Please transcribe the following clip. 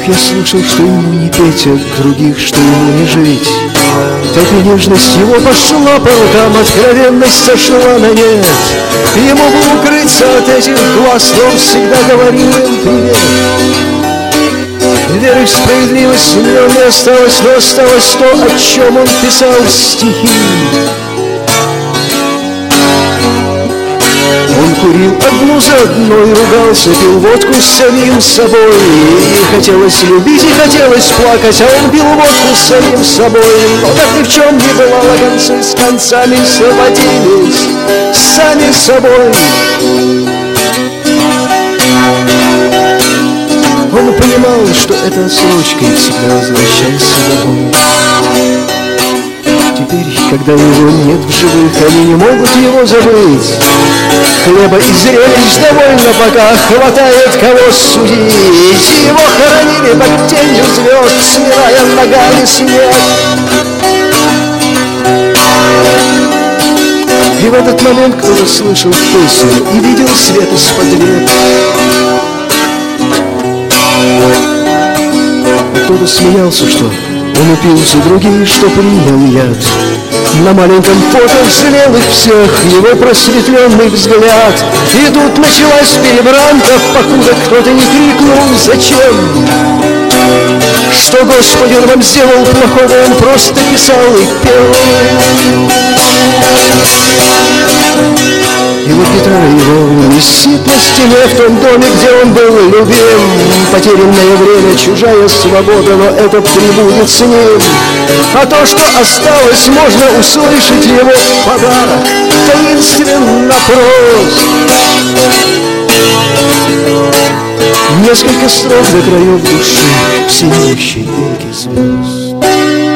я слушал, что ему не петь, от других, что ему не жить. Так и нежность его пошла по рукам, откровенность сошла на нет. Ему бы укрыться от этих глаз, но он всегда говорил им привет. Веры в справедливость у него не осталось, но осталось то, о чем он писал стихи. Он курил одну за одной, ругался, пил водку с самим собой. И хотелось любить, и хотелось плакать, а он пил водку с самим собой. Но как ни в чем не бывало, концы с концами схватились сами собой. Он понимал, что это отсрочка, и всегда возвращался домой. Теперь, когда его нет в живых, они не могут его забыть. Хлеба и зрелищ довольно, пока хватает кого судить. Его хоронили под тенью звезд, смирая ногами снег. И в этот момент кто-то слышал песню и видел свет из-под век. Кто-то смеялся, что он упился, другие, что принял яд. На маленьком фото жалел их всех его просветленный взгляд. И тут началась перебранка, покуда кто-то не крикнул «Зачем?». Что, Господи, он вам сделал плохого, он просто писал и пел. И вот гитара его висит на стене в том доме, где он был любим. Потерянное время, чужая свобода, но это прибудет с ним. А то, что осталось, можно услышать его подарок, таинственно прост. Несколько строк до краев души в синеющей дымке звезд.